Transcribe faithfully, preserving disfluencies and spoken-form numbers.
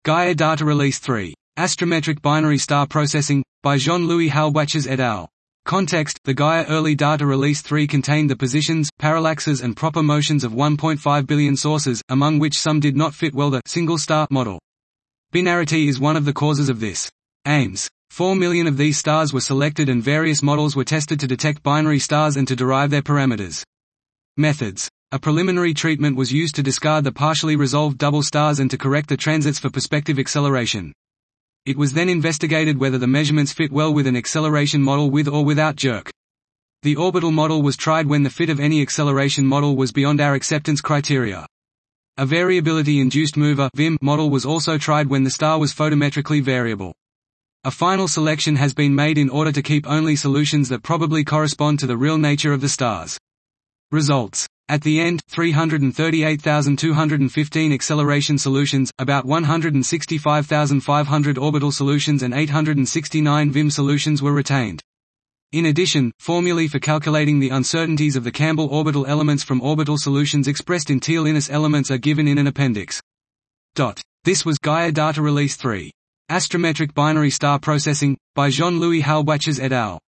Gaia Data Release three. Astrometric Binary Star Processing, by Jean-Louis Halbwachers et al. Context: the Gaia Early Data Release three contained the positions, parallaxes and proper motions of one point five billion sources, among which some did not fit well the single-star model. Binarity is one of the causes of this. Aims. four million of these stars were selected and various models were tested to detect binary stars and to derive their parameters. Methods. A preliminary treatment was used to discard the partially resolved double stars and to correct the transits for perspective acceleration. It was then investigated whether the measurements fit well with an acceleration model with or without jerk. The orbital model was tried when the fit of any acceleration model was beyond our acceptance criteria. A variability-induced mover V I M model was also tried when the star was photometrically variable. A final selection has been made in order to keep only solutions that probably correspond to the real nature of the stars. Results. At the end, three hundred thirty-eight thousand two hundred fifteen acceleration solutions, about one hundred sixty-five thousand five hundred orbital solutions and eight hundred sixty-nine V I M solutions were retained. In addition, formulae for calculating the uncertainties of the Campbell orbital elements from orbital solutions expressed in Thiele-Innes elements are given in an appendix. This was Gaia Data Release three. Astrometric Binary Star Processing, by Jean-Louis Halbwachers et al.